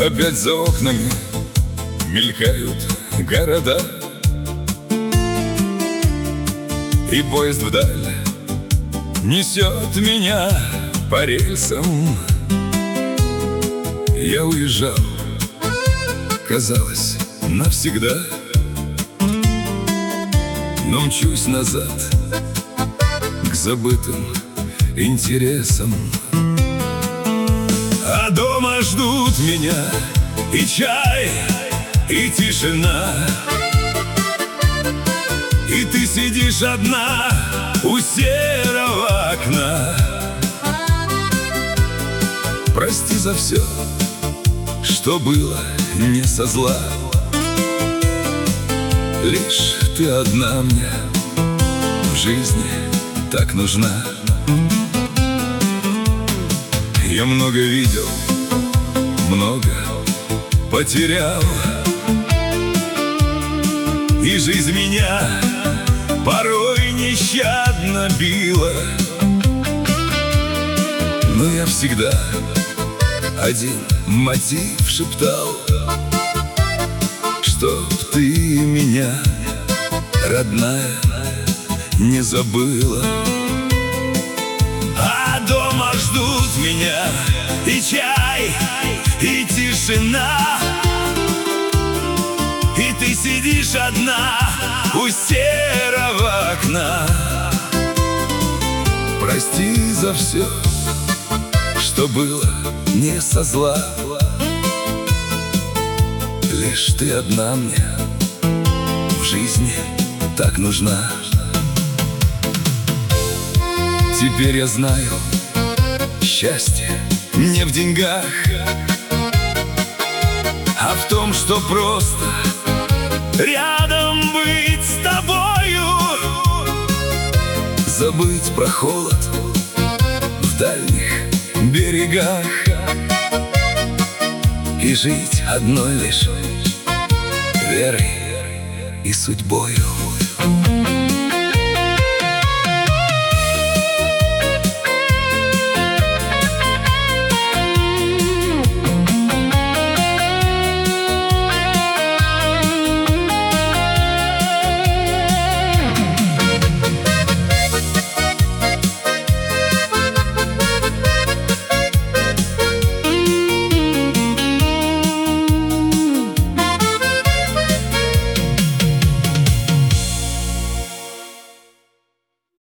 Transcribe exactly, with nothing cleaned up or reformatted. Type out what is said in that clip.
Опять за окнами мелькают города, и поезд вдаль несет меня по рельсам. Я уезжал, казалось, навсегда, но мчусь назад к забытым интересам. А дома ждут меня и чай, и тишина, и ты сидишь одна у серого окна. Прости за все, что было не со зла, лишь ты одна мне в жизни так нужна. Я много видел, много потерял, и жизнь меня порой нещадно била. Но я всегда один мотив шептал: чтоб ты меня, родная, не забыла. А дома ждут меня и чай, и тишина, и ты сидишь одна у серого окна. Прости за все, что было не со зла, лишь ты одна мне в жизни так нужна. Теперь я знаю, счастье не в деньгах, а в том, что просто рядом быть с тобою, забыть про холод в дальних берегах и жить одной лишь верой и судьбою.